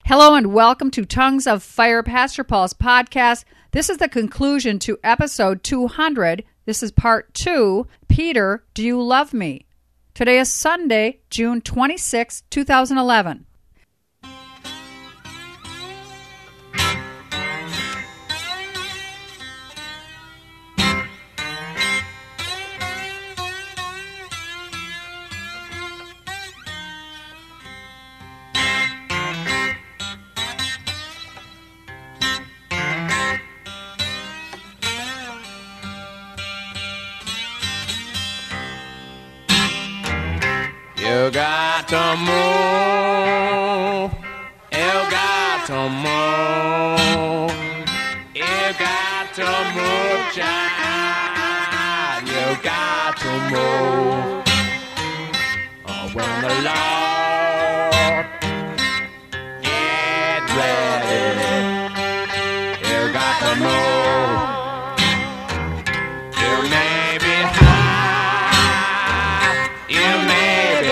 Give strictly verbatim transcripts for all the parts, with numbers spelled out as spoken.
Hello and welcome to Tongues of Fire, Pastor Paul's podcast. This is the conclusion to episode two hundred. This is part two. Peter, do you love me? Today is Sunday, June twenty-sixth, two thousand eleven. You got to move, you got to move, you got to move, child, you got to move. Oh, when the Lord gets ready, you got to move. You may be high, you may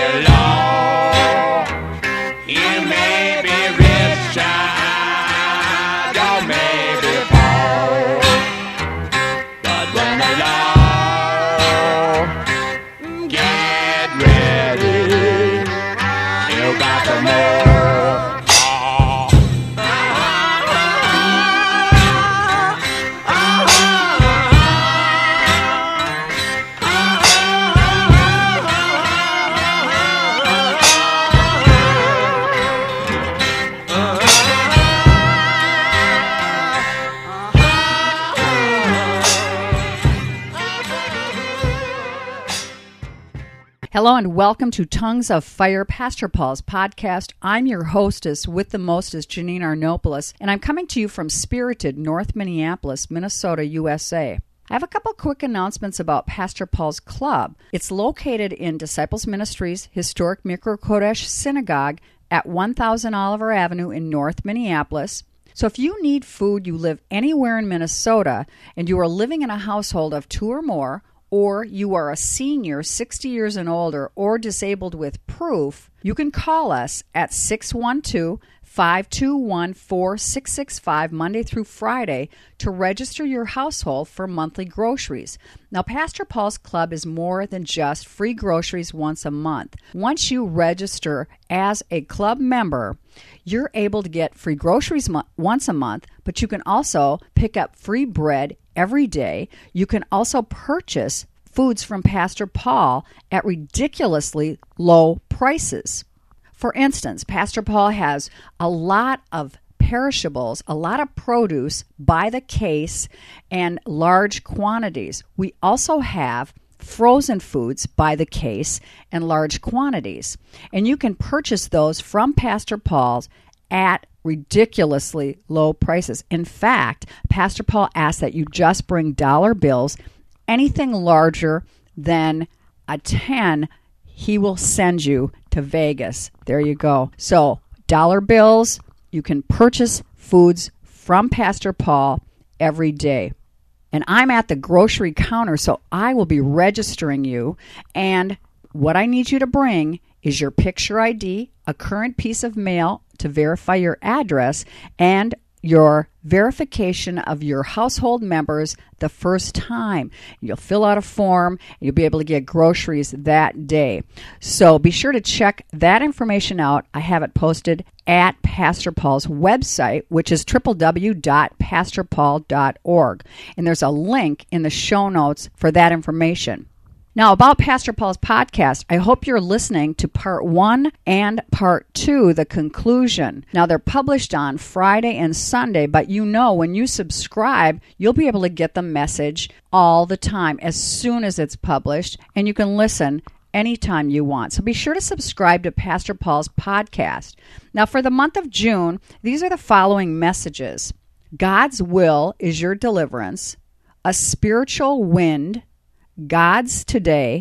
Hello and welcome to Tongues of Fire, Pastor Paul's podcast. I'm your hostess with the mostest, Janine Arnopoulos, and I'm coming to you from spirited North Minneapolis, Minnesota, U S A. I have a couple quick announcements about Pastor Paul's Club. It's located in Disciples Ministries Historic Mikra Kodesh Synagogue at one thousand Oliver Avenue in North Minneapolis. So if you need food, you live anywhere in Minnesota, and you are living in a household of two or more, or you are a senior, sixty years and older, or disabled with proof, you can call us at six one two, five two one, four six six five Monday through Friday to register your household for monthly groceries. Now, Pastor Paul's Club is more than just free groceries once a month. Once you register as a club member, you're able to get free groceries mo- once a month, but you can also pick up free bread every day. You can also purchase foods from Pastor Paul at ridiculously low prices. For instance, Pastor Paul has a lot of perishables, a lot of produce by the case and large quantities. We also have frozen foods by the case and large quantities. And you can purchase those from Pastor Paul's at ridiculously low prices. In fact, Pastor Paul asks that you just bring dollar bills. Anything larger than a ten, he will send you to Vegas. There you go. So, dollar bills, you can purchase foods from Pastor Paul every day. And I'm at the grocery counter, so I will be registering you. And what I need you to bring is your picture I D, a current piece of mail to verify your address, and your verification of your household members the first time. You'll fill out a form, and you'll be able to get groceries that day. So be sure to check that information out. I have it posted at Pastor Paul's website, which is w w w dot pastor paul dot org. And there's a link in the show notes for that information. Now, about Pastor Paul's podcast, I hope you're listening to part one and part two, the conclusion. Now, they're published on Friday and Sunday, but you know when you subscribe, you'll be able to get the message all the time as soon as it's published, and you can listen anytime you want. So be sure to subscribe to Pastor Paul's podcast. Now, for the month of June, these are the following messages. God's will is your deliverance, a spiritual wind, God's today,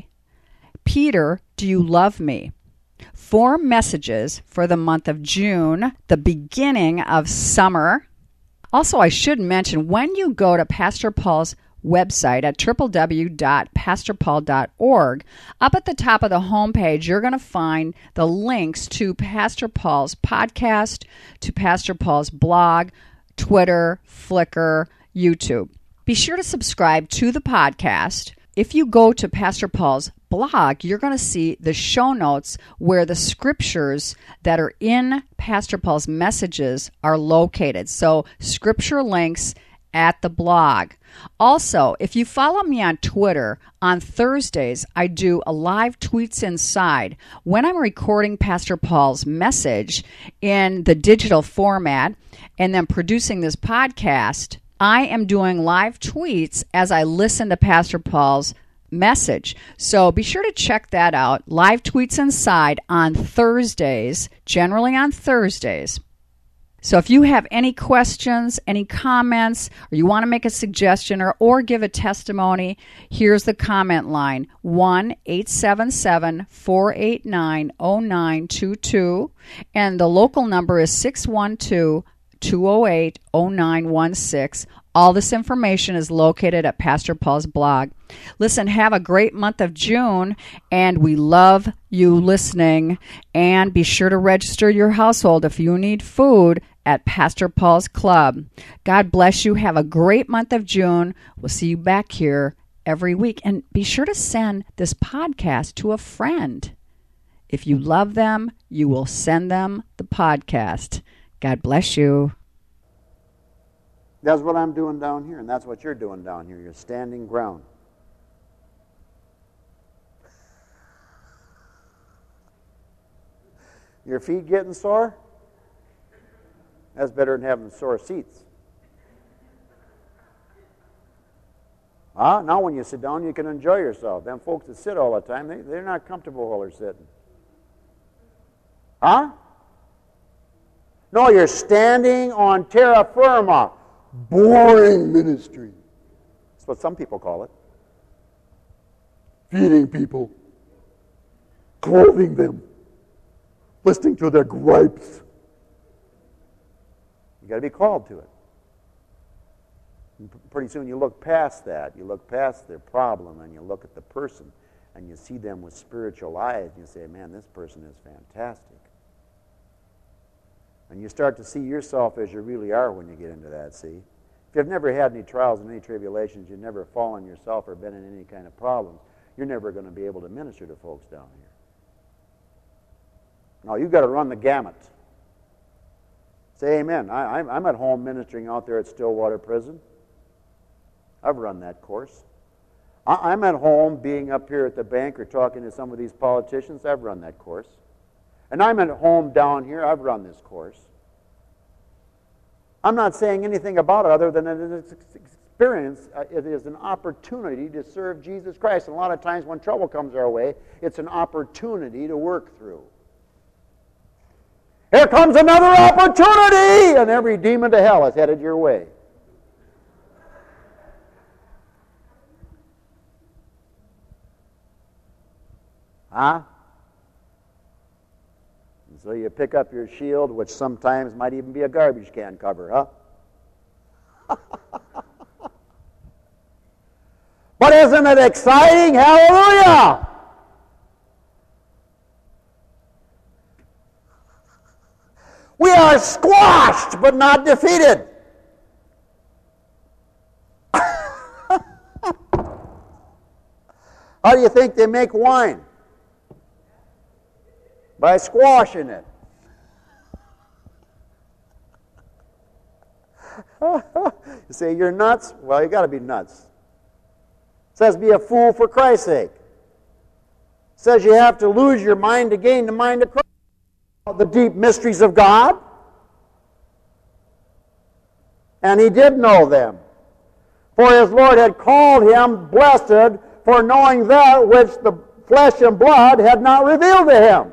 Peter, do you love me? Four messages for the month of June, the beginning of summer. Also, I should mention, when you go to Pastor Paul's website at w w w dot pastor paul dot org. Up at the top of the homepage, you're going to find the links to Pastor Paul's podcast, to Pastor Paul's blog, Twitter, Flickr, YouTube. Be sure to subscribe to the podcast. If you go to Pastor Paul's blog, you're going to see the show notes where the scriptures that are in Pastor Paul's messages are located. So scripture links at the blog. Also, if you follow me on Twitter, on Thursdays, I do a live Tweets Inside. When I'm recording Pastor Paul's message in the digital format and then producing this podcast, I am doing live tweets as I listen to Pastor Paul's message. So be sure to check that out. Live Tweets Inside on Thursdays, generally on Thursdays. So if you have any questions, any comments, or you want to make a suggestion or, or give a testimony, here's the comment line, one eight seven seven, four eight nine, zero nine two two, and the local number is six one two, two zero eight, zero nine one six. All this information is located at Pastor Paul's blog. Listen, have a great month of June, and we love you listening. And be sure to register your household if you need food at Pastor Paul's Club. God bless you. Have a great month of June. We'll see you back here every week. And be sure to send this podcast to a friend. If you love them, you will send them the podcast. God bless you. That's what I'm doing down here, and that's what you're doing down here. You're standing ground. Your feet getting sore? That's better than having sore seats. Ah, now when you sit down, you can enjoy yourself. Them folks that sit all the time, they, they're not comfortable while they're sitting. Huh? No, you're standing on terra firma. Boring ministry. That's what some people call it. Feeding people, clothing them, listening to their gripes. You got to be called to it. And pretty soon you look past that. You look past their problem and you look at the person and you see them with spiritual eyes and you say, man, this person is fantastic. And you start to see yourself as you really are when you get into that, see? If you've never had any trials and any tribulations, you've never fallen yourself or been in any kind of problems, you're never going to be able to minister to folks down here. No, you've got to run the gamut. Say amen. I, I'm at home ministering out there at Stillwater Prison. I've run that course. I, I'm at home being up here at the bank or talking to some of these politicians. I've run that course. And I'm at home down here. I've run this course. I'm not saying anything about it other than an experience. It is an opportunity to serve Jesus Christ. And a lot of times when trouble comes our way, it's an opportunity to work through. Here comes another opportunity! And every demon to hell is headed your way. Huh? So you pick up your shield, which sometimes might even be a garbage can cover, huh? But isn't it exciting? Hallelujah! We are squashed, but not defeated. How do you think they make wine? By squashing it. You say, you're nuts? Well, you got to be nuts. It says be a fool for Christ's sake. It says you have to lose your mind to gain the mind of Christ. The deep mysteries of God. And he did know them. For his Lord had called him blessed for knowing that which the flesh and blood had not revealed to him.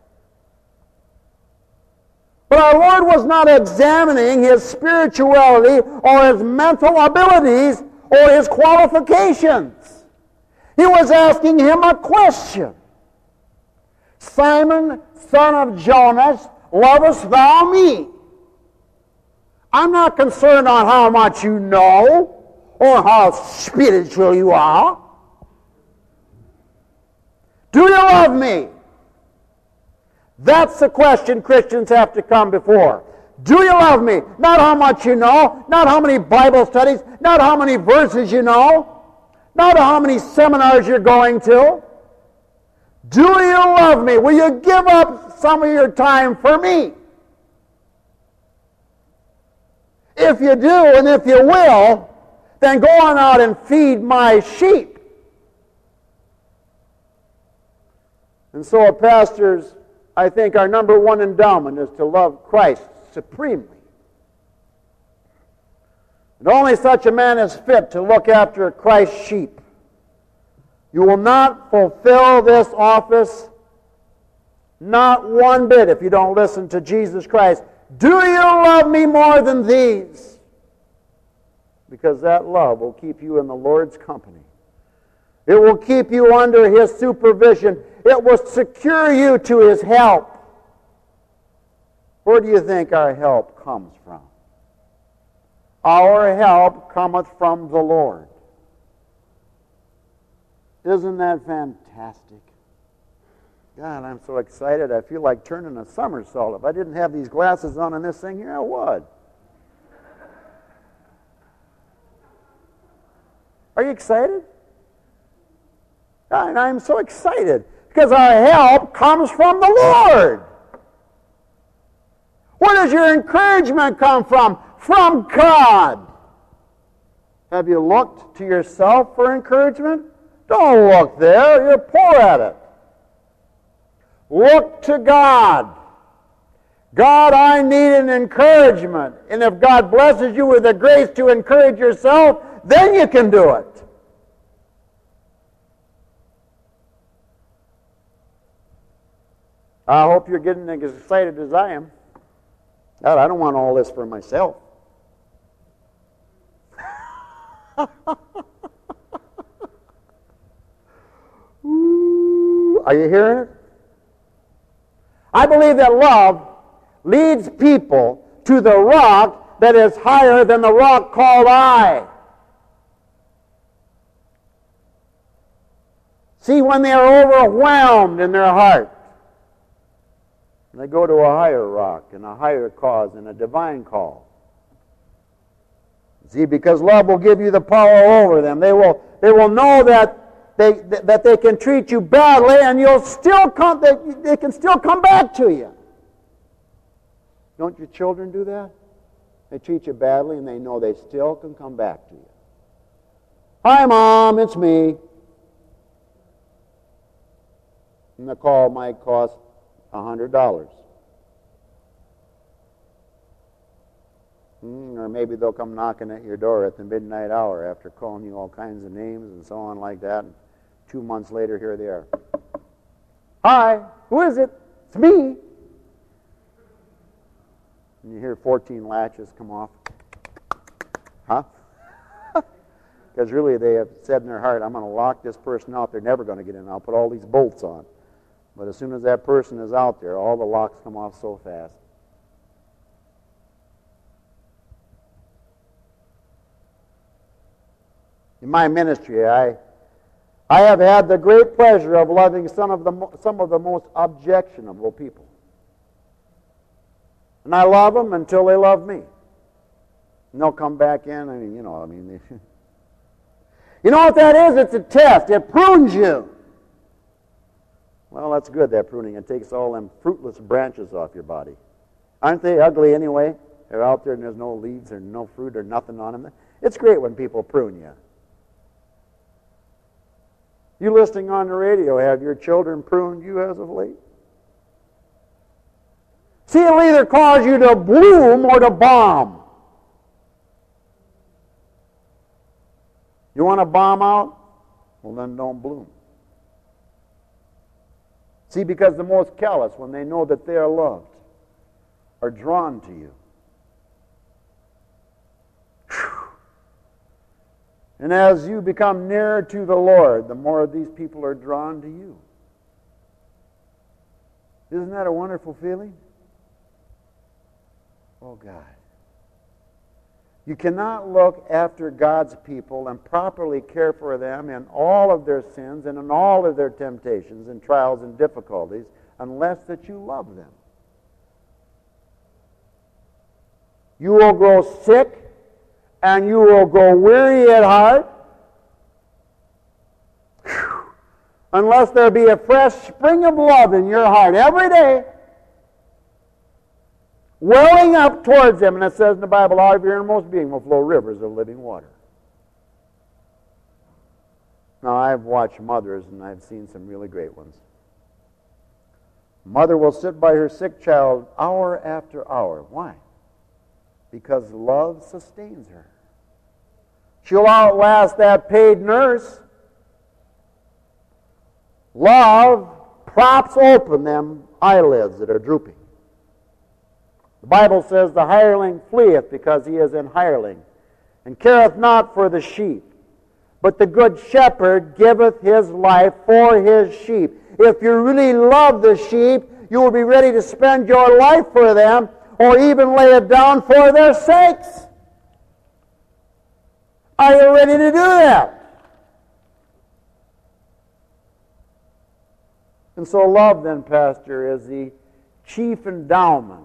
But our Lord was not examining his spirituality or his mental abilities or his qualifications. He was asking him a question. Simon, son of Jonas, lovest thou me? I'm not concerned on how much you know or how spiritual you are. Do you love me? That's the question Christians have to come before. Do you love me? Not how much you know, not how many Bible studies, not how many verses you know, not how many seminars you're going to. Do you love me? Will you give up some of your time for me? If you do, and if you will, then go on out and feed my sheep. And so, pastors, I think our number one endowment is to love Christ supremely. And only such a man is fit to look after Christ's sheep. You will not fulfill this office, not one bit, if you don't listen to Jesus Christ. Do you love me more than these? Because that love will keep you in the Lord's company. It will keep you under His supervision. It will secure you to His help. Where do you think our help comes from? Our help cometh from the Lord. Isn't that fantastic? God, I'm so excited. I feel like turning a somersault. If I didn't have these glasses on and this thing here, I would. Are you excited? And I'm so excited because our help comes from the Lord. Where does your encouragement come from? From God. Have you looked to yourself for encouragement? Don't look there. You're poor at it. Look to God. God, I need an encouragement. And if God blesses you with the grace to encourage yourself, then you can do it. I hope you're getting as excited as I am. God, I don't want all this for myself. Ooh, are you hearing it? I believe that love leads people to the rock that is higher than the rock called I. See, when they are overwhelmed in their heart, they go to a higher rock and a higher cause and a divine call. See, because love will give you the power over them. They will, they will know that they that they can treat you badly, and you'll still come. They, they can still come back to you. Don't your children do that? They treat you badly, and they know they still can come back to you. Hi, Mom, it's me. And the call might cost a hundred dollars. Or maybe they'll come knocking at your door at the midnight hour after calling you all kinds of names and so on like that. And two months later, here they are. Hi, who is it? It's me. And you hear fourteen latches come off. Huh? Because really they have said in their heart, I'm going to lock this person out. They're never going to get in. I'll put all these bolts on. But as soon as that person is out there, all the locks come off so fast. In my ministry, I, I have had the great pleasure of loving some of the some of the most objectionable people. And I love them until they love me. And they'll come back in. I mean, you know, I mean, they, you know what that is? It's a test. It prunes you. Well, that's good, that pruning. It takes all them fruitless branches off your body. Aren't they ugly anyway? They're out there and there's no leaves or no fruit or nothing on them. It's great when people prune you. You listening on the radio, have your children pruned you as of late? See, it'll either cause you to bloom or to bomb. You want to bomb out? Well, then don't bloom. See, because the most callous, when they know that they are loved, are drawn to you. Whew. And as you become nearer to the Lord, the more these people are drawn to you. Isn't that a wonderful feeling? Oh, God. You cannot look after God's people and properly care for them in all of their sins and in all of their temptations and trials and difficulties unless that you love them. You will grow sick and you will grow weary at heart unless there be a fresh spring of love in your heart every day, welling up towards them. And it says in the Bible, out of your innermost being will flow rivers of living water. Now, I've watched mothers, and I've seen some really great ones. Mother will sit by her sick child hour after hour. Why? Because love sustains her. She'll outlast that paid nurse. Love props open them eyelids that are drooping. The Bible says the hireling fleeth because he is an hireling, and careth not for the sheep. But the good shepherd giveth his life for his sheep. If you really love the sheep, you will be ready to spend your life for them, or even lay it down for their sakes. Are you ready to do that? And so love, then, Pastor, is the chief endowment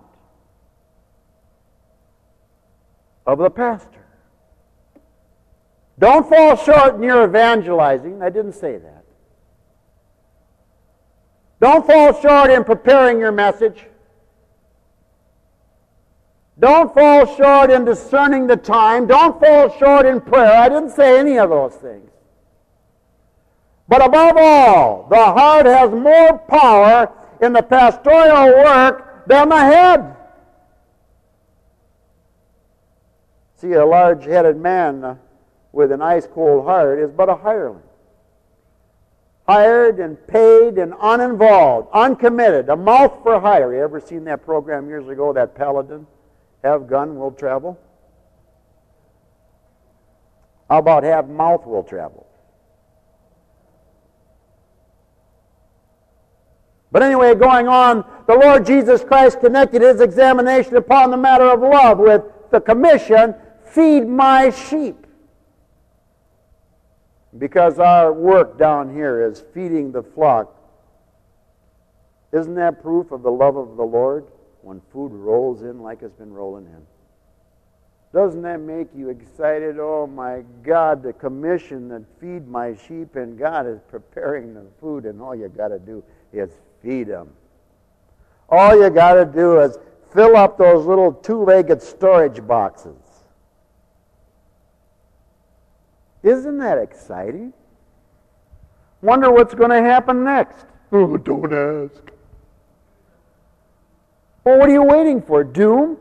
of the pastor. Don't fall short in your evangelizing. I didn't say that. Don't fall short in preparing your message. Don't fall short in discerning the time. Don't fall short in prayer. I didn't say any of those things. But above all, the heart has more power in the pastoral work than the head. See, a large-headed man with an ice-cold heart is but a hireling. Hired and paid and uninvolved, uncommitted, a mouth for hire. You ever seen that program years ago, that Paladin? Have gun, will travel? How about have mouth, will travel? But anyway, going on, the Lord Jesus Christ connected his examination upon the matter of love with the commission, feed my sheep. Because our work down here is feeding the flock. Isn't that proof of the love of the Lord when food rolls in like it's been rolling in? Doesn't that make you excited? Oh my God, the commission that feed my sheep, and God is preparing the food, and all you got to do is feed them. All you got to do is fill up those little two-legged storage boxes. Isn't that exciting? Wonder what's going to happen next. Oh, don't ask. Well, what are you waiting for? Doom?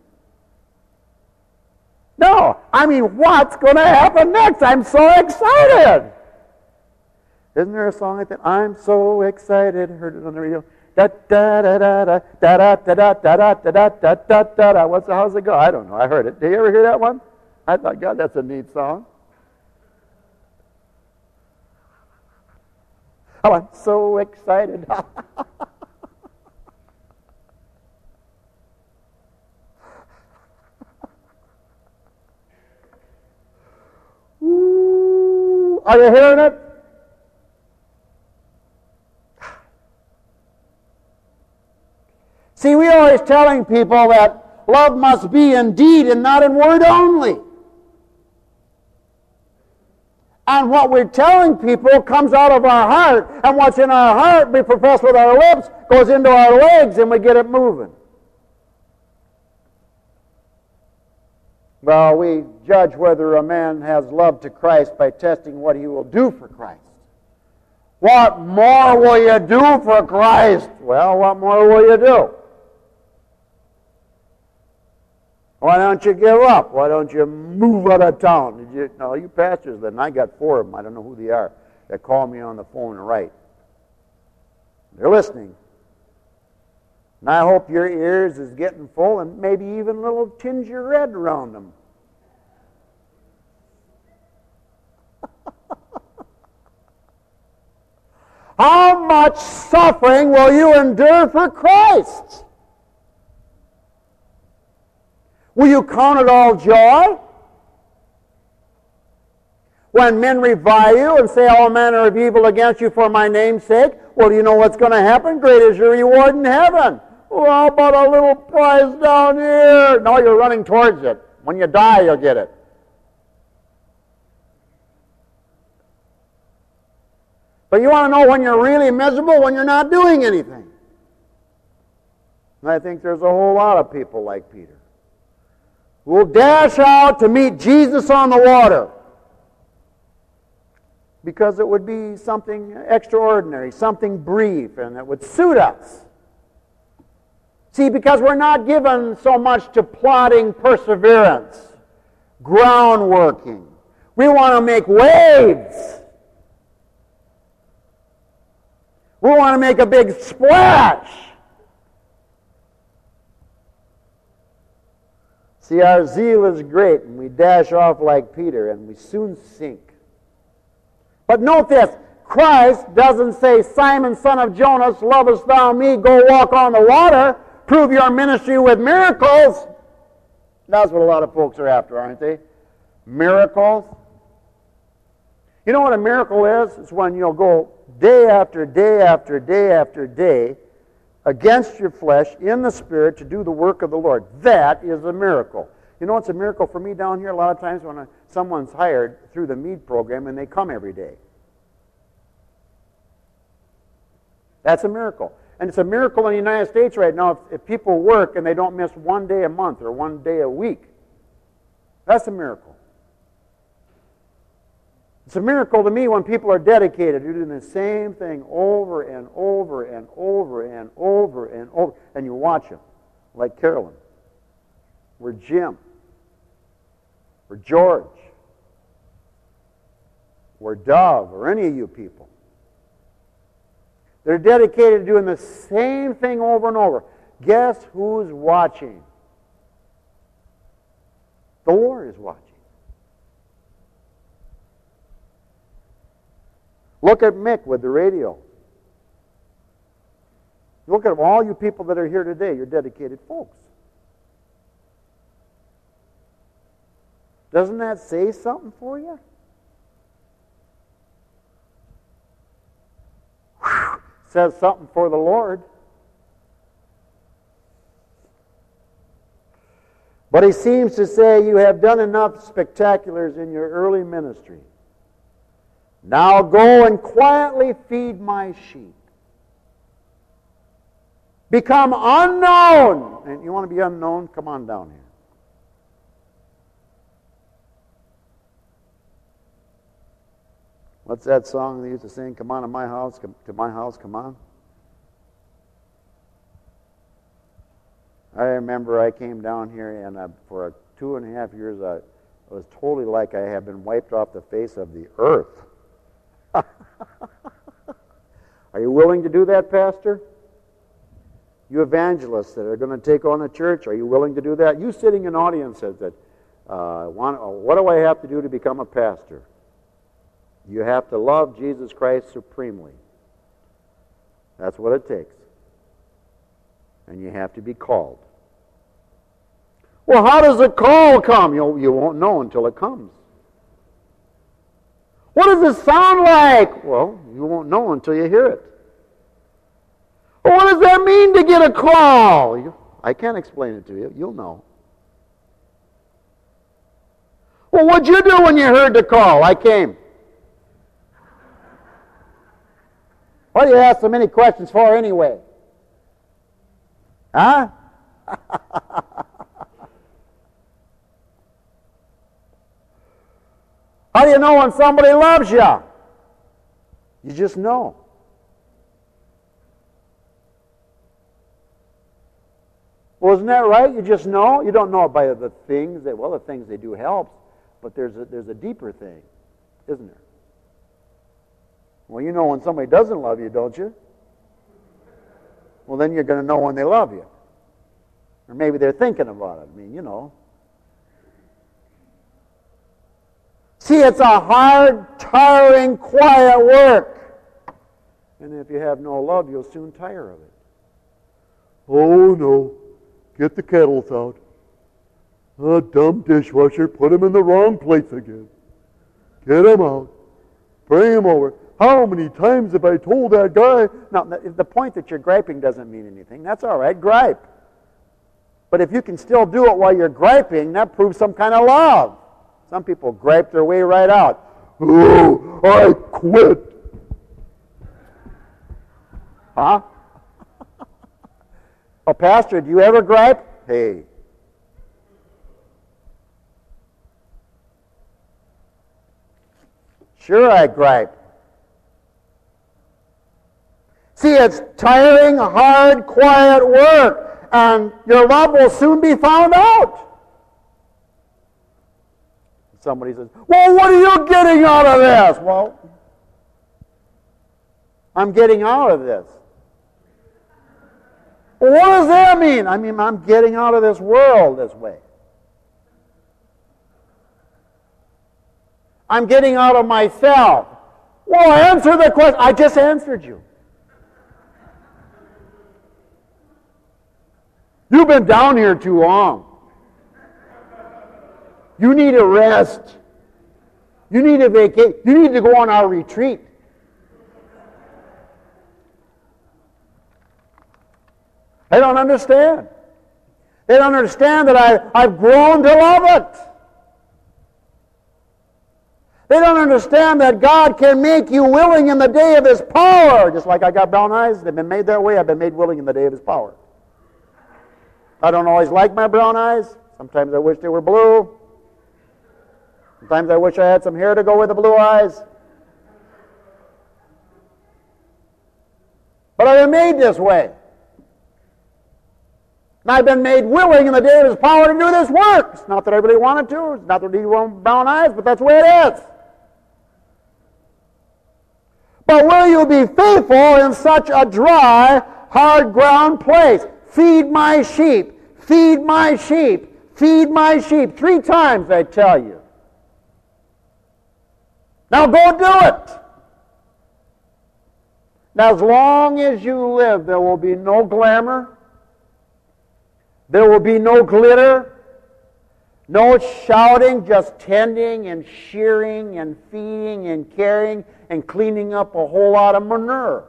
No, I mean, what's going to happen next? I'm so excited. Isn't there a song like that? I'm so excited. Heard it on the radio. Da da da da da da da da da da da da da da da. What's the, how's it go? I don't know. I heard it. Did you ever hear that one? I thought, God, that's a neat song. Oh, I'm so excited. Ooh, are you hearing it? See, we're always telling people that love must be in deed and not in word only. And what we're telling people comes out of our heart, and what's in our heart we profess with our lips goes into our legs, and we get it moving. Well, we judge whether a man has love to Christ by testing what he will do for Christ. What more will you do for Christ? Well, what more will you do? Why don't you give up? Why don't you move out of town? Did you, no, you pastors, then I got four of them. I don't know who they are that call me on the phone and write. They're listening. And I hope your ears is getting full and maybe even a little tinge of red around them. How much suffering will you endure for Christ? Will you count it all joy? When men revile you and say all manner of evil against you for my name's sake, well, do you know what's going to happen? Great is your reward in heaven. Well, how about a little prize down here? No, you're running towards it. When you die, you'll get it. But you want to know when you're really miserable? When you're not doing anything. And I think there's a whole lot of people like Peter who will dash out to meet Jesus on the water because it would be something extraordinary, something brief, and it would suit us. See, because we're not given so much to plodding perseverance, ground working. We want to make waves. We want to make a big splash. See, our zeal is great, and we dash off like Peter, and we soon sink. But note this, Christ doesn't say, Simon, son of Jonas, lovest thou me? Go walk on the water. Prove your ministry with miracles. That's what a lot of folks are after, aren't they? Miracles. You know what a miracle is? It's when you'll go day after day after day after day against your flesh in the Spirit to do the work of the Lord. That is a miracle. You know what's a miracle for me down here? A lot of times when I, someone's hired through the Mead program and they come every day. That's a miracle. And it's a miracle in the United States right now if, if people work and they don't miss one day a month or one day a week. That's a miracle. It's a miracle to me when people are dedicated to doing the same thing over and over and over and over and over. And you watch them, like Carolyn, or Jim, or George, or Dove, or any of you people. They're dedicated to doing the same thing over and over. Guess who's watching? The Lord is watching. Look at Mick with the radio. Look at all you people that are here today. You're dedicated folks. Doesn't that say something for you? Whew. Says something for the Lord. But he seems to say you have done enough spectaculars in your early ministry. Now go and quietly feed my sheep. Become unknown. And you want to be unknown? Come on down here. What's that song they used to sing? Come on to my house, come to my house, come on. I remember I came down here and uh, for two and a half years I, it was totally like I had been wiped off the face of the earth. Are you willing to do that, Pastor? You evangelists that are going to take on a church, are you willing to do that? You sitting in audiences that, uh, want, uh, what do I have to do to become a pastor? You have to love Jesus Christ supremely. That's what it takes. And you have to be called. Well, how does a call come? You, you won't know until it comes. What does it sound like? Well, you won't know until you hear it. Well, what does that mean to get a call? You, I can't explain it to you. You'll know. Well, what'd you do when you heard the call? I came. What do you ask so many questions for anyway? Huh? How do you know when somebody loves you? You just know. Well, isn't that right? You just know. You don't know it by the things that, well, the things they do helps, but there's a, there's a deeper thing, isn't there? Well, you know when somebody doesn't love you, don't you? Well, then you're going to know when they love you. Or maybe they're thinking about it. I mean, you know. See, it's a hard, tiring, quiet work. And if you have no love, you'll soon tire of it. Oh, no. Get the kettles out. A dumb dishwasher, put them in the wrong place again. Get him out. Bring him over. How many times have I told that guy? Now, the point that you're griping doesn't mean anything. That's all right. Gripe. But if you can still do it while you're griping, that proves some kind of love. Some people gripe their way right out. Oh, I quit. Huh? Oh, Pastor, do you ever gripe? Hey. Sure I gripe. See, it's tiring, hard, quiet work, and your love will soon be found out. Somebody says, well, what are you getting out of this? Well, I'm getting out of this. Well, what does that mean? I mean, I'm getting out of this world this way. I'm getting out of myself. Well, answer the question. I just answered you. You've been down here too long. You need a rest. You need a vacation. You need to go on our retreat. They don't understand. They don't understand that I, I've grown to love it. They don't understand that God can make you willing in the day of His power. Just like I got brown eyes, they've been made that way. I've been made willing in the day of His power. I don't always like my brown eyes. Sometimes I wish they were blue. Sometimes I wish I had some hair to go with the blue eyes. But I've been made this way. And I've been made willing in the day of His power to do this work. It's not that I really wanted to. It's not that I really want brown eyes, but that's the way it is. But will you be faithful in such a dry, hard ground place? Feed my sheep. Feed my sheep. Feed my sheep. Three times, I tell you. Now go do it. Now, as long as you live, there will be no glamour. There will be no glitter. No shouting, just tending and shearing and feeding and caring and cleaning up a whole lot of manure.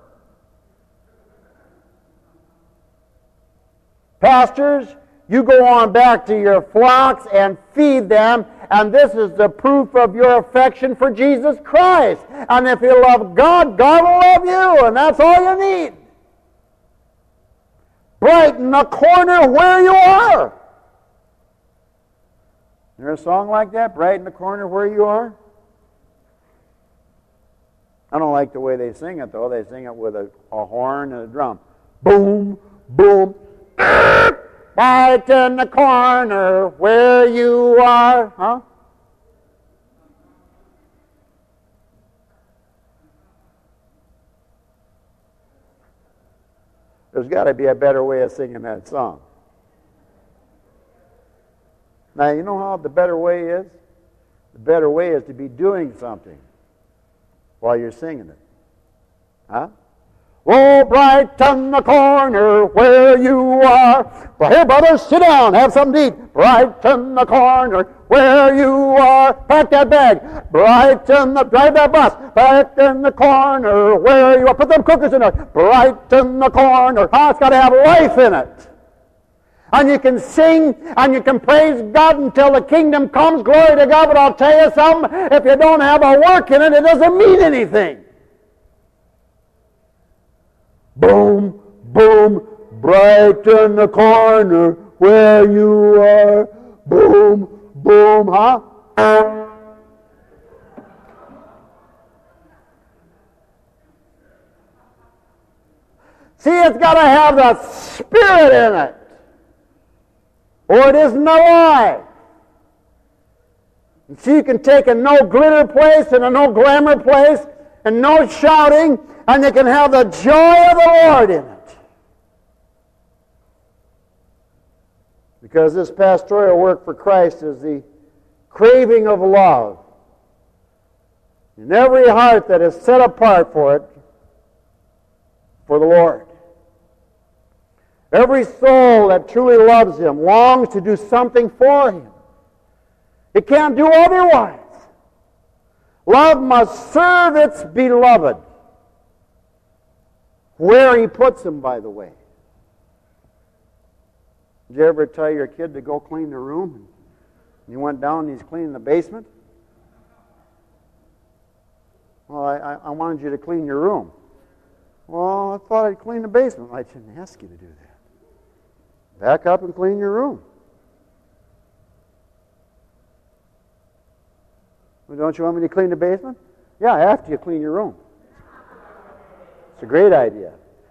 Pastors, you go on back to your flocks and feed them, and this is the proof of your affection for Jesus Christ. And if you love God, God will love you, and that's all you need. Brighten the corner where you are. Is there a song like that? Brighten the corner where you are? I don't like the way they sing it, though. They sing it with a, a horn and a drum. Boom, boom. Right in the corner where you are. Huh? There's got to be a better way of singing that song. Now, you know how the better way is? The better way is to be doing something while you're singing it. Huh? Oh, brighten the corner where you are. Well, here, brothers, sit down, have something to eat. Brighten the corner where you are. Pack that bag. Brighten the, drive that bus. Brighten the corner where you are. Put them cookies in there. Brighten the corner. Oh, it's got to have life in it. And you can sing and you can praise God until the kingdom comes. Glory to God. But I'll tell you something. If you don't have a work in it, it doesn't mean anything. Boom, boom, brighten the corner where you are. Boom, boom, huh? See, it's got to have the Spirit in it, or it isn't alive. And so you can take a no glitter place and a no glamour place and no shouting, and you can have the joy of the Lord in it. Because this pastoral work for Christ is the craving of love in every heart that is set apart for it, for the Lord. Every soul that truly loves Him longs to do something for Him. It can't do otherwise. Love must serve its beloved. Where he puts them, by the way. Did you ever tell your kid to go clean the room? And you went down and he's cleaning the basement? Well, I, I, I wanted you to clean your room. Well, I thought I'd clean the basement. I didn't ask you to do that. Back up and clean your room. Well, don't you want me to clean the basement? Yeah, after you clean your room. It's a great idea.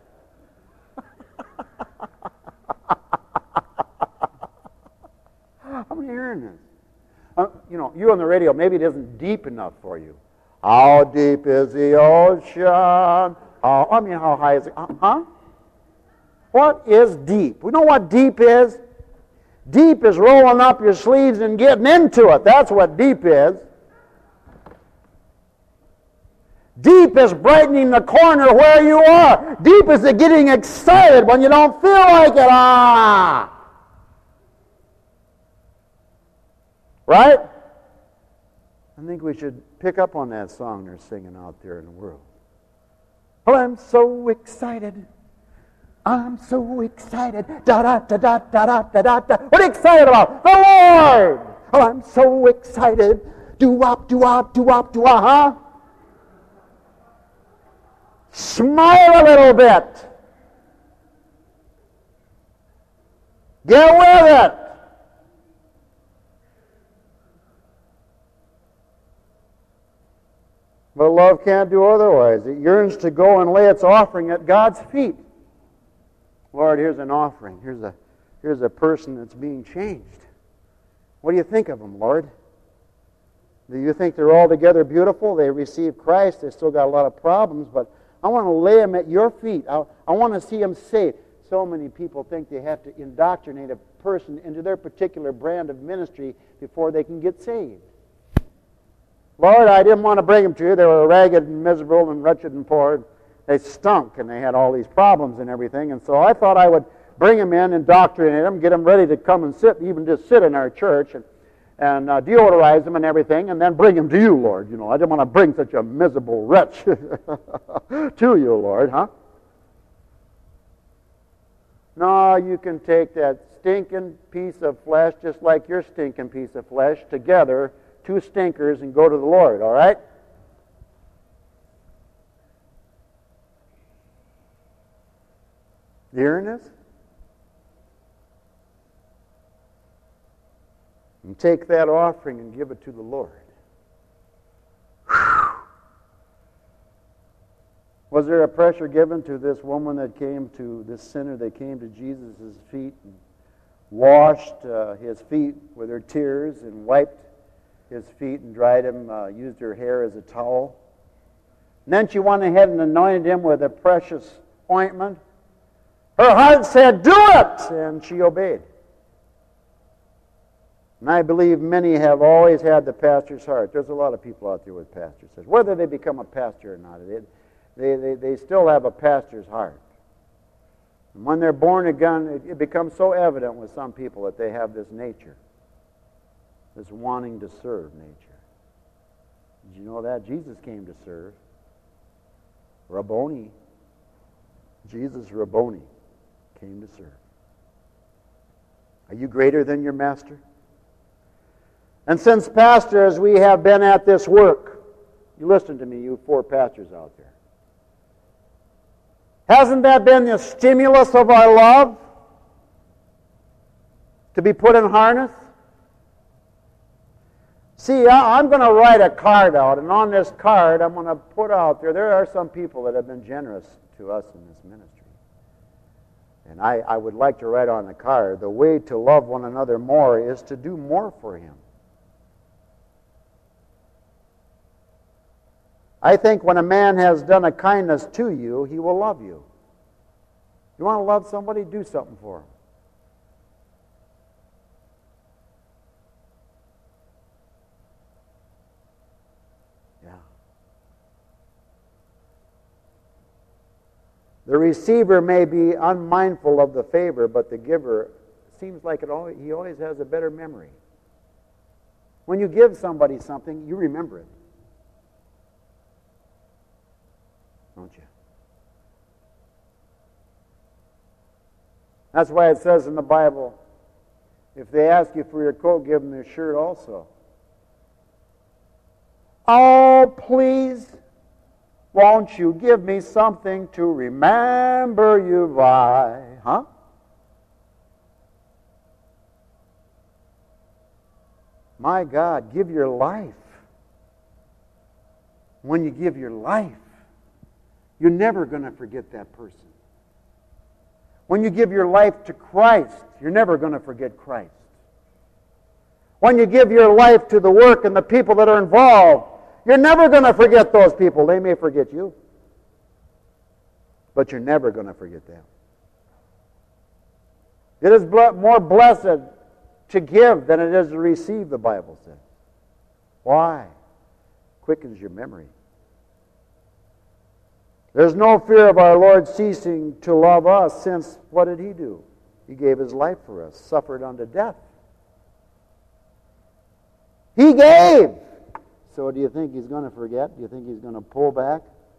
How many are hearing this? Uh, you know, you on the radio, maybe it isn't deep enough for you. How deep is the ocean? How, I mean, how high is it? Uh, huh? What is deep? We know what deep is. Deep is rolling up your sleeves and getting into it. That's what deep is. Deep is brightening the corner where you are. Deep is the getting excited when you don't feel like it. Ah! Right? I think we should pick up on that song they're singing out there in the world. Oh, I'm so excited. I'm so excited. Da da da da da da da da da. What are you excited about? The Lord! Oh, I'm so excited. Do-wop, do-wop, do-wop, do-wop, huh? Smile a little bit. Get with it. But love can't do otherwise. It yearns to go and lay its offering at God's feet. Lord, here's an offering. Here's a, here's a person that's being changed. What do you think of them, Lord? Do you think they're altogether beautiful? They received Christ. They still got a lot of problems, but I want to lay them at your feet. I, I want to see them saved. So many people think they have to indoctrinate a person into their particular brand of ministry before they can get saved. Lord, I didn't want to bring them to you. They were ragged and miserable and wretched and poor. They stunk and they had all these problems and everything. And so I thought I would bring them in, indoctrinate them, get them ready to come and sit, even just sit in our church and, and uh, deodorize them and everything, and then bring them to you, Lord. You know, I didn't want to bring such a miserable wretch to you, Lord, huh? No, you can take that stinking piece of flesh, just like your stinking piece of flesh, together, two stinkers, and go to the Lord, all right? You hearing this? And take that offering and give it to the Lord. Whew. Was there a pressure given to this woman that came to, this sinner that came to Jesus' feet and washed uh, his feet with her tears and wiped his feet and dried him, uh, used her hair as a towel? And then she went ahead and anointed him with a precious ointment. Her heart said, do it! And she obeyed. And I believe many have always had the pastor's heart. There's a lot of people out there with pastors' hearts. Whether they become a pastor or not, they, they, they, they still have a pastor's heart. And when they're born again, it, it becomes so evident with some people that they have this nature, this wanting to serve nature. Did you know that? Jesus came to serve. Rabboni. Jesus Rabboni came to serve. Are you greater than your master? And since pastors, we have been at this work. You listen to me, you four pastors out there. Hasn't that been the stimulus of our love? To be put in harness? See, I'm going to write a card out, and on this card I'm going to put out there, there are some people that have been generous to us in this ministry. And I, I would like to write on the card, the way to love one another more is to do more for him. I think when a man has done a kindness to you, he will love you. You want to love somebody? Do something for him. Yeah. The receiver may be unmindful of the favor, but the giver seems like it always, he always has a better memory. When you give somebody something, you remember it. don't you? That's why it says in the Bible, if they ask you for your coat, give them their shirt also. Oh, please, won't you give me something to remember you by? Huh? My God, give your life. When you give your life, you're never going to forget that person. When you give your life to Christ, you're never going to forget Christ. When you give your life to the work and the people that are involved, you're never going to forget those people. They may forget you, but you're never going to forget them. It is more blessed to give than it is to receive, the Bible says. Why? Quickens your memory. There's no fear of our Lord ceasing to love us, since what did He do? He gave His life for us, suffered unto death. He gave! So do you think He's going to forget? Do you think He's going to pull back?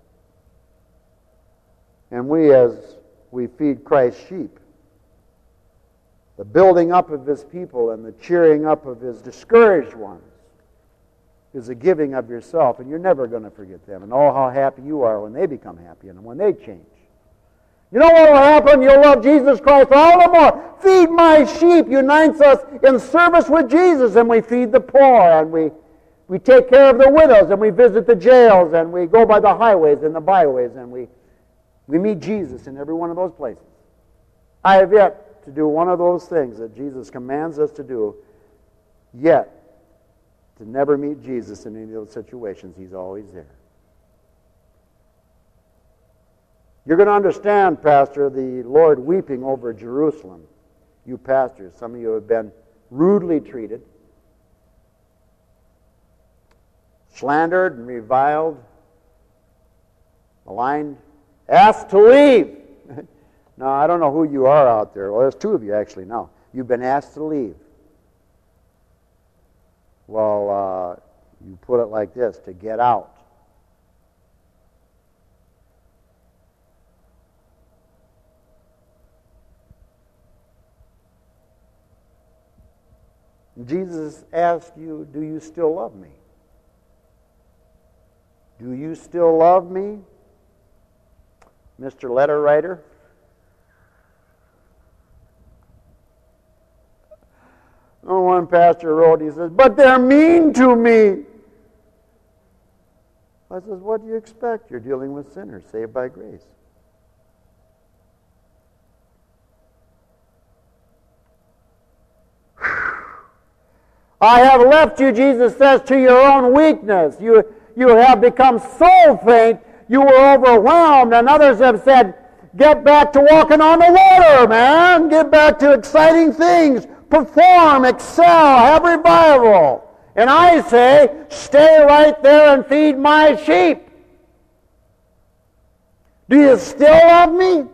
And we, as we feed Christ's sheep, the building up of His people and the cheering up of His discouraged ones is a giving of yourself, and you're never going to forget them. And oh, how happy you are when they become happy and when they change. You know what will happen? You'll love Jesus Christ all the more. Feed my sheep unites us in service with Jesus, and we feed the poor, and we, we take care of the widows, and we visit the jails, and we go by the highways and the byways, and we, we meet Jesus in every one of those places. I have yet to do one of those things that Jesus commands us to do, yet to never meet Jesus in any of those situations. He's always there. You're going to understand, Pastor, the Lord weeping over Jerusalem. You pastors, some of you have been rudely treated, slandered and reviled, maligned, asked to leave. Now, I don't know who you are out there. Well, there's two of you actually now. You've been asked to leave. Well, uh, you put it like this, to get out. Jesus asked you, do you still love me? Do you still love me, Mister Letter Writer? Oh, one pastor wrote, he says, but they're mean to me. I says, what do you expect? You're dealing with sinners saved by grace. I have left you, Jesus says, to your own weakness. You, you have become so faint, you were overwhelmed. And others have said, get back to walking on the water, man. Get back to exciting things. Perform, excel, have revival. And I say, stay right there and feed my sheep. Do you still love me?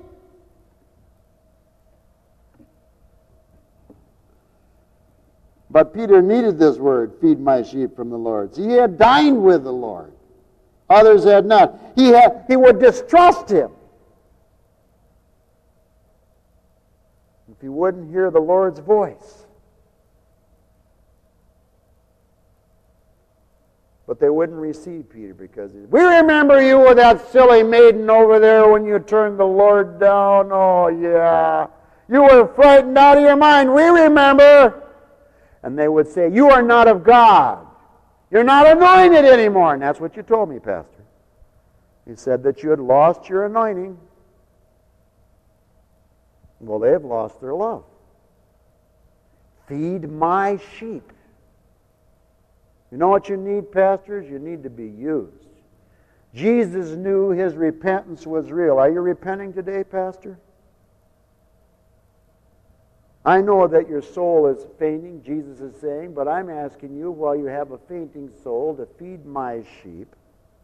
But Peter needed this word, feed my sheep, from the Lord. See, he had dined with the Lord. Others had not. He, had, he would distrust Him if he wouldn't hear the Lord's voice. But they wouldn't receive Peter because, he, we remember you with that silly maiden over there when you turned the Lord down. Oh, yeah. You were frightened out of your mind. We remember. And they would say, you are not of God. You're not anointed anymore. And that's what you told me, Pastor. You said that you had lost your anointing. Well, they've lost their love. Feed my sheep. You know what you need, pastors? You need to be used. Jesus knew His repentance was real. Are you repenting today, Pastor? I know that your soul is fainting, Jesus is saying, but I'm asking you, while you have a fainting soul, to feed my sheep.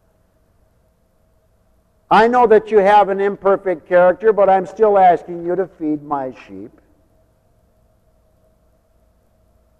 I know that you have an imperfect character, but I'm still asking you to feed my sheep.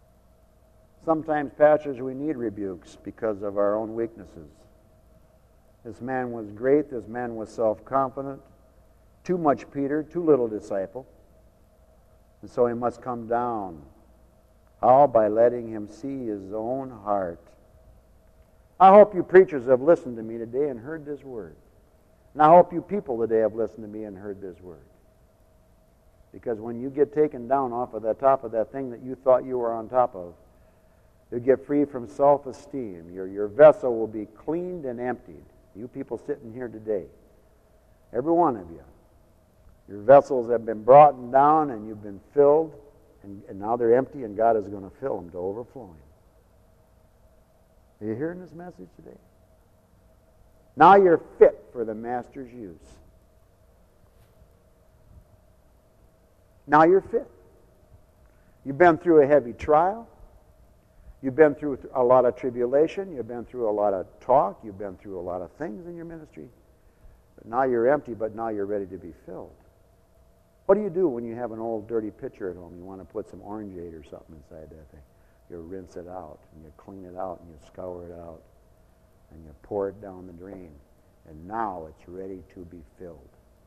Sometimes, pastors, we need rebukes because of our own weaknesses. This man was great. This man was self-confident. Too much Peter, too little disciple. And so he must come down. How? By letting him see his own heart. I hope you preachers have listened to me today and heard this word. And I hope you people today have listened to me and heard this word. Because when you get taken down off of the top of that thing that you thought you were on top of, you'll get free from self-esteem. Your, your vessel will be cleaned and emptied. You people sitting here today, every one of you, your vessels have been brought down and you've been filled, and, and now they're empty, and God is going to fill them to overflowing. Are you hearing this message today? Now you're fit for the Master's use. Now you're fit. You've been through a heavy trial. You've been through a lot of tribulation. You've been through a lot of talk. You've been through a lot of things in your ministry. But now you're empty, but now you're ready to be filled. What do you do when you have an old dirty pitcher at home? You want to put some orangeade or something inside that thing. You rinse it out, and you clean it out, and you scour it out, and you pour it down the drain. And now it's ready to be filled.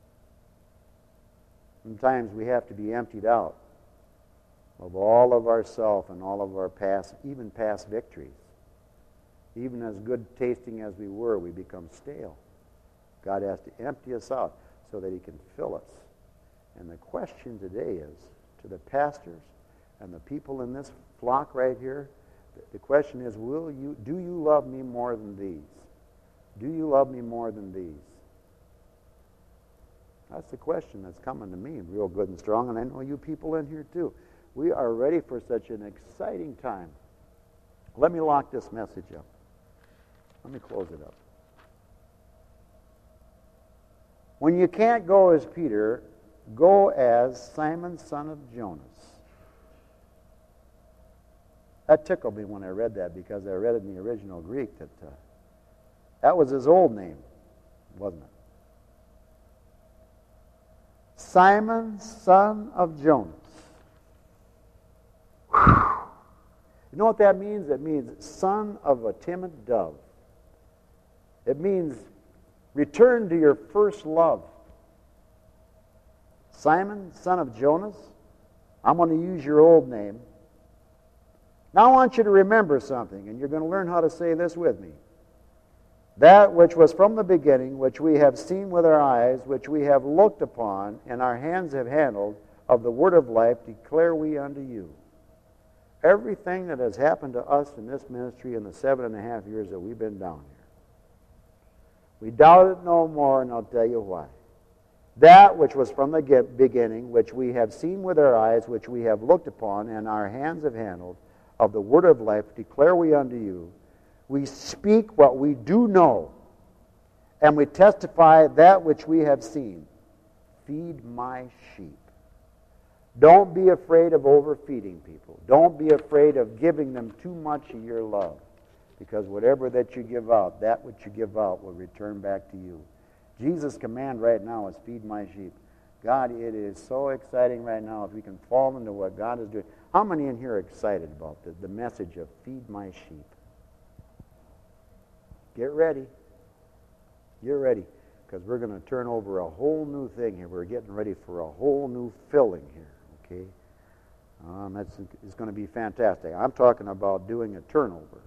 Sometimes we have to be emptied out of all of ourself and all of our past, even past victories. Even as good tasting as we were, we become stale. God has to empty us out so that he can fill us. And the question today is, to the pastors and the people in this flock right here, the question is, will you, do you love me more than these? Do you love me more than these? That's the question that's coming to me real good and strong, and I know you people in here too. We are ready for such an exciting time. Let me lock this message up. Let me close it up. When you can't go as Peter, go as Simon, son of Jonas. That tickled me when I read that, because I read it in the original Greek that uh, that was his old name, wasn't it? Simon, son of Jonas. Whew. You know what that means? It means son of a timid dove. It means return to your first love. Simon, son of Jonas, I'm going to use your old name. Now I want you to remember something, and you're going to learn how to say this with me. That which was from the beginning, which we have seen with our eyes, which we have looked upon, and our hands have handled, of the word of life, declare we unto you. Everything that has happened to us in this ministry in the seven and a half years that we've been down here, we doubt it no more, and I'll tell you why. That which was from the beginning, which we have seen with our eyes, which we have looked upon, and our hands have handled, of the word of life, declare we unto you. We speak what we do know, and we testify that which we have seen. Feed my sheep. Don't be afraid of overfeeding people. Don't be afraid of giving them too much of your love, because whatever that you give out, that which you give out will return back to you. Jesus' command right now is feed my sheep. God, it is so exciting right now if we can fall into what God is doing. How many in here are excited about the, the message of feed my sheep? Get ready. Get ready, because we're going to turn over a whole new thing here. We're getting ready for a whole new filling here, okay? Um, that's, it's going to be fantastic. I'm talking about doing a turnover.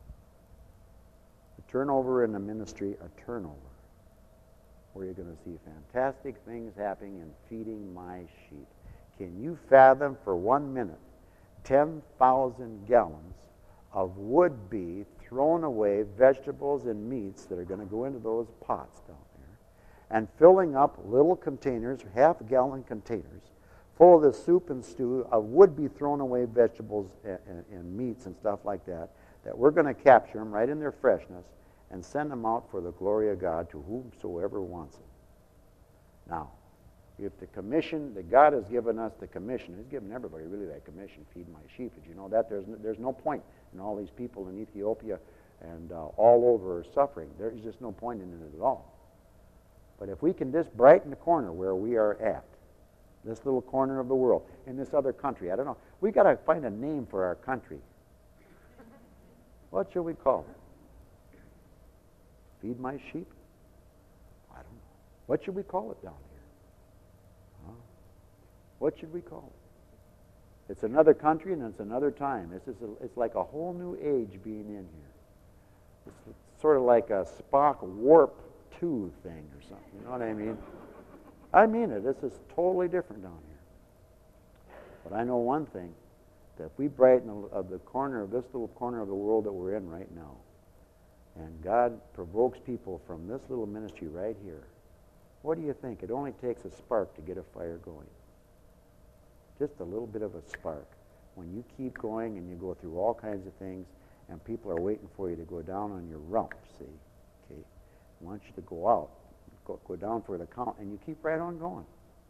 A turnover in the ministry, a turnover, where you're going to see fantastic things happening in feeding my sheep. Can you fathom for one minute ten thousand gallons of would-be thrown away vegetables and meats that are going to go into those pots down there, and filling up little containers, half-gallon containers, full of the soup and stew of would-be thrown away vegetables and, and, and meats and stuff like that, that we're going to capture them right in their freshness and send them out for the glory of God to whomsoever wants it. Now, if the commission that God has given us, the commission, He's given everybody really that commission, feed my sheep. Did you know that? There's no, there's no point in all these people in Ethiopia and uh, all over suffering. There's just no point in it at all. But if we can just brighten the corner where we are at, this little corner of the world, in this other country, I don't know, we got to find a name for our country. What should we call it? Feed my sheep? I don't know. What should we call it down here? Huh? What should we call it? It's another country and it's another time. It's, just a, it's like a whole new age being in here. It's sort of like a Spock warp two thing or something. You know what I mean? I mean it. This is totally different down here. But I know one thing, that if we brighten the, uh, the corner of this little corner of the world that we're in right now, and God provokes people from this little ministry right here, what do you think? It only takes a spark to get a fire going. Just a little bit of a spark. When you keep going and you go through all kinds of things, and people are waiting for you to go down on your rump, see? Okay. I want you to go out, go, go down for the count, and you keep right on going.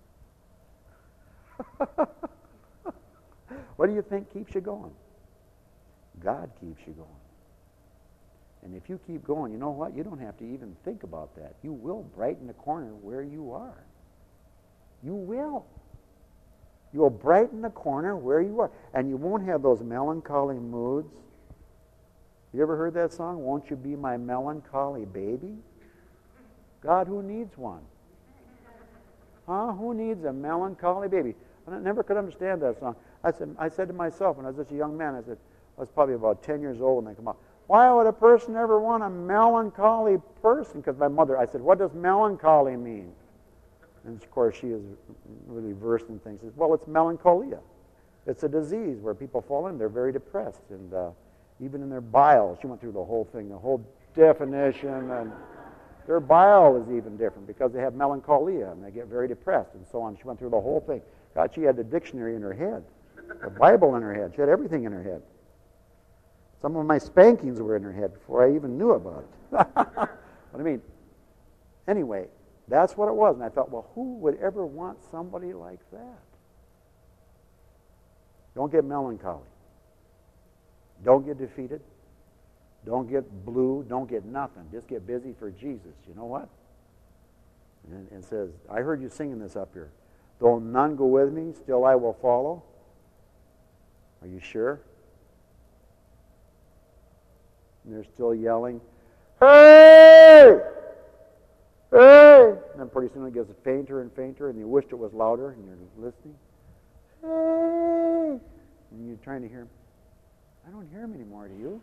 What do you think keeps you going? God keeps you going. And if you keep going, you know what? You don't have to even think about that. You will brighten the corner where you are. You will. You will brighten the corner where you are. And you won't have those melancholy moods. You ever heard that song, Won't You Be My Melancholy Baby? God, who needs one? Huh? Who needs a melancholy baby? And I never could understand that song. I said, I said to myself when I was just a young man, I said, I was probably about ten years old when they come out, why would a person ever want a melancholy person? Because my mother, I said, what does melancholy mean? And of course, she is really versed in things. She says, well, it's melancholia. It's a disease where people fall in. They're very depressed. And uh, even in their bile, she went through the whole thing, the whole definition. And their bile is even different because they have melancholia and they get very depressed and so on. She went through the whole thing. God, she had the dictionary in her head, the Bible in her head. She had everything in her head. Some of my spankings were in her head before I even knew about it. But I mean, anyway, that's what it was. And I thought, well, who would ever want somebody like that? Don't get melancholy. Don't get defeated. Don't get blue. Don't get nothing. Just get busy for Jesus. You know what? And it says, I heard you singing this up here. Though none go with me, still I will follow. Are you sure? And they're still yelling, hey! Hey! And then pretty soon it gets fainter and fainter, and you wished it was louder, and you're listening. Hey! And you're trying to hear him. I don't hear him anymore, do you?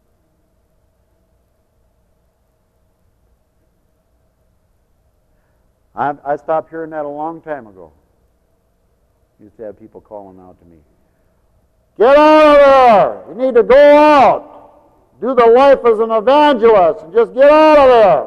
I, I stopped hearing that a long time ago. Used to have people calling out to me. Get out of there! You need to go out! Do the life as an evangelist and just get out of there!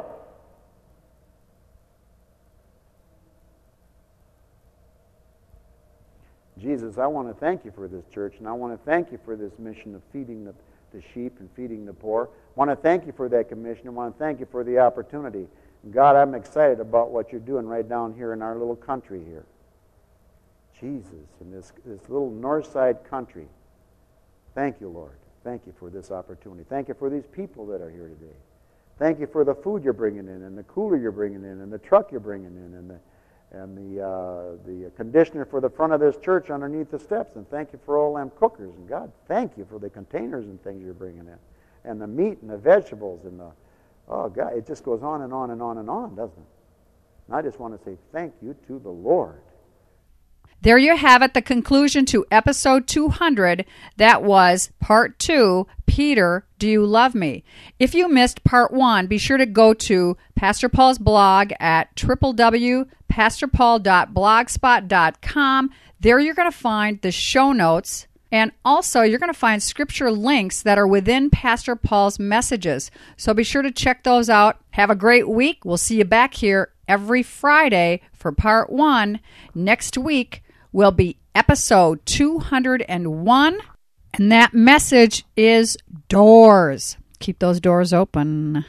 Jesus, I want to thank you for this church, and I want to thank you for this mission of feeding the, the sheep and feeding the poor. I want to thank you for that commission. I want to thank you for the opportunity. And God, I'm excited about what you're doing right down here in our little country here. Jesus, in this, this little north side country. Thank you, Lord. Thank you for this opportunity. Thank you for these people that are here today. Thank you for the food you're bringing in, and the cooler you're bringing in, and the truck you're bringing in, and the and the uh, the conditioner for the front of this church underneath the steps. And thank you for all them cookers. And God, thank you for the containers and things you're bringing in, and the meat and the vegetables and the oh God, it just goes on and on and on and on, doesn't it? And I just want to say thank you to the Lord. There you have it, the conclusion to episode two hundred. That was part two, Peter, Do You Love Me? If you missed part one, be sure to go to Pastor Paul's blog at w w w dot pastor paul dot blogspot dot com. There you're going to find the show notes, and also you're going to find scripture links that are within Pastor Paul's messages. So be sure to check those out. Have a great week. We'll see you back here every Friday for part one. Next week will be episode two hundred one, and that message is doors. Keep those doors open.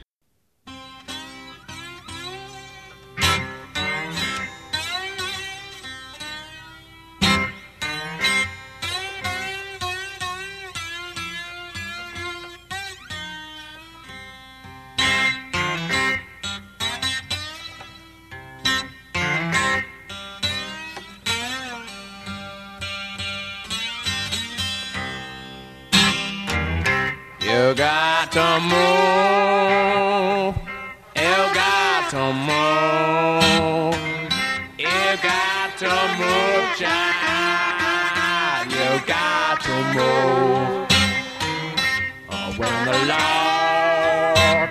You got to move. to move. You got to move, child. You got to move. Oh, when the Lord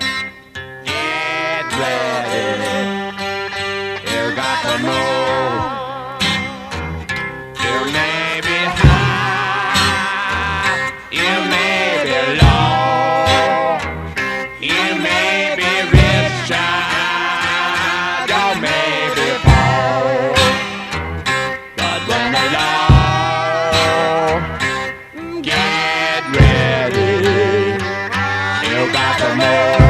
get ready, you got to move. You may be high, you may be low, you may be rich, child, you may be poor, but when the Lord get ready, you got to move.